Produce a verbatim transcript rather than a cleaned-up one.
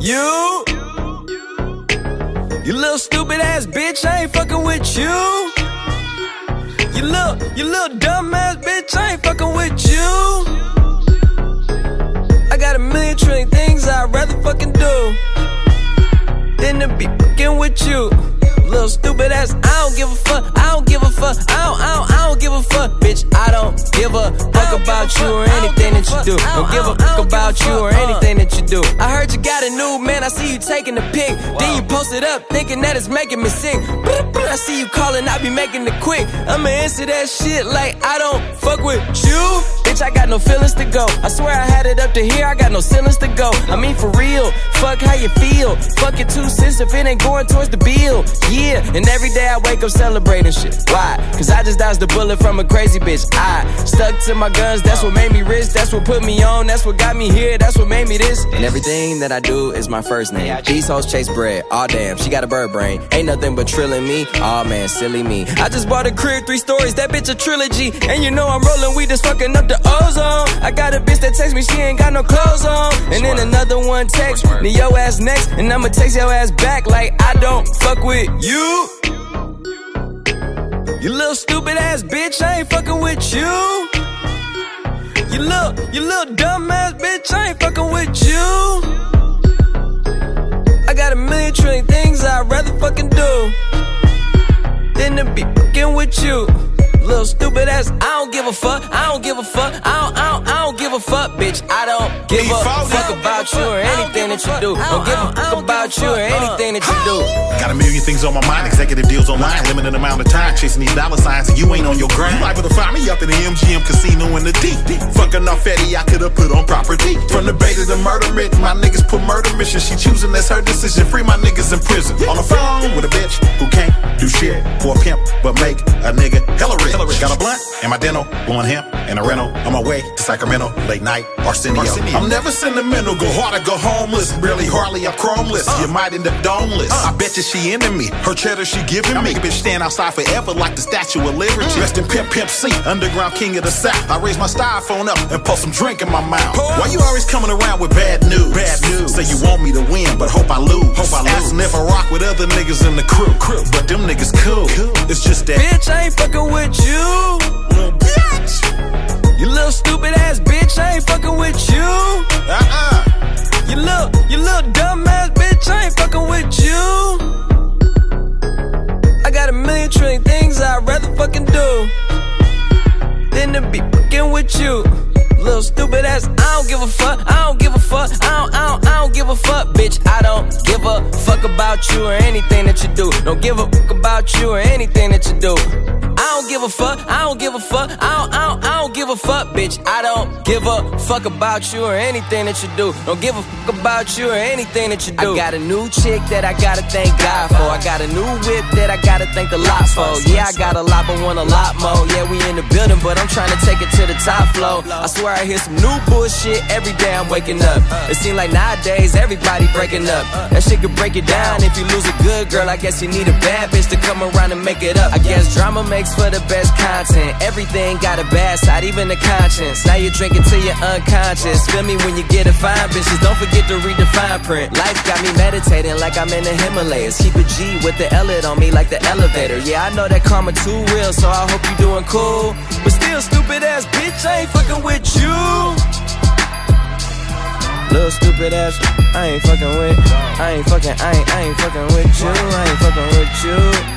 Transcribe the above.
you. You little stupid ass bitch, I ain't fucking with you. You little, you little dumb ass bitch, I ain't fucking with you. I got a million trillion things I'd rather fucking do than to be fucking with you. Little stupid ass, I don't give a fuck, I don't give a fuck, I don't, I don't, I don't give a fuck, bitch, I don't give a fuck about you or anything that you do. Don't give a fuck about you or anything that you do. I heard you got a new man, I see you taking the pic, then you post it up thinking that it's making me sick. I see you calling, I be making it quick. I'ma answer that shit like I don't fuck with you. Bitch, I got no feelings to go. I swear I had it up to here, I got no ceilings to go. I mean for real, fuck how you feel. Fuck your two cents if it ain't going towards the bill. Yeah, and every day I wake up celebrating shit. Why? Cause I just dodged a bullet from a crazy bitch. I stuck to my guns, that's what made me rich. That's what put me on, that's what got me here. That's what made me this. And everything that I do is my first name. These hoes chase bread, aw oh, damn, she got a bird brain. Ain't nothing but trilling me, aw oh, man, silly me. I just bought a crib, three stories, that bitch a trilogy. And you know I'm rolling weed, just fucking up the ozone. I got a bitch that texts me, she ain't got no clothes on. And then another one text me, yo ass next. And I'ma text your ass back like I don't fuck with you. You little stupid ass bitch, I ain't fucking with you. You little, you little dumb ass bitch, I ain't fucking with you. I got a million trillion things I'd rather fucking do than to be fucking with you. Little stupid ass, I don't give a fuck, I don't give a fuck, I don't, I don't, I don't give a fuck, bitch. I don't give a fuck about you or anything that you do. Don't give a fuck about you or anything that you do. Got a million things on my mind, executive deals online, limited amount of time, chasing these dollar signs, and you ain't on your grind. You liable to find me up in the M G M casino in the D. Fucking off Eddie, I could've put on property. From the bait to the murder writ, my niggas put murder mission. She choosing, that's her decision. Free my niggas in prison. On the phone with a bitch who can't do shit for a pimp, but make a nigga hella rich. Got a blunt and my dental, blowing hemp and a rental. On my way to Sacramento, late night, Arsenio. Arsenio. I'm never sentimental, go hard or go homeless. Barely, hardly, I'm chromeless. Uh. You might end up domeless. Uh. I bet you she into me. Her cheddar she giving me. I make a bitch stand outside forever like the Statue of Liberty. Mm. Rest in Pimp Pimp C, underground king of the South. I raise my styrofoam up and pour some drink in my mouth. Pause. Why you always coming around with bad news? Bad news. Say you want me to win, but hope I lose. Hope I lose. Asking if I rock with other niggas in the crew. crew. But them niggas cool. cool. It's just that bitch, I ain't fucking with you. Bitch. You little stupid ass bitch, I ain't fucking with you. Uh-uh. You little, you little dumb ass bitch, I ain't fucking with you. I got a million trillion things I'd rather fucking do than to be fucking with you. Little stupid ass, I don't give a fuck, I don't give a fuck, I don't, I don't, I don't give a fuck, bitch. I don't give a fuck about you or anything that you do. Don't give a fuck about you or anything that you do. I don't give a fuck, I don't give a fuck, I don't, I don't, I don't give a fuck, bitch. I don't give a fuck about you or anything that you do. Don't give a fuck about you or anything that you do. I got a new chick that I gotta thank God for. I got a new whip that I gotta thank the lot for. Yeah, I got a lot but want a lot more. Yeah, we in the building, but I'm trying to take it to the top floor. I swear I hear some new bullshit every day I'm waking up. It seems like nowadays everybody breaking up. That shit could break it down. If you lose a good girl, I guess you need a bad bitch to come around and make it up. I guess drama makes for the best content. Everything got a bad side, even the conscience. Now you're drinking till you're unconscious. Feel me when you get a fine bitches. Don't forget to read the fine print. Life got me meditating like I'm in the Himalayas. Keep a G with the L on me like the elevator. Yeah, I know that karma too real, so I hope you doing cool. But still, stupid ass bitch, I ain't fucking with you. Little stupid ass, I ain't fucking with. I ain't fucking, I ain't, I ain't fucking with you. I ain't fucking with you.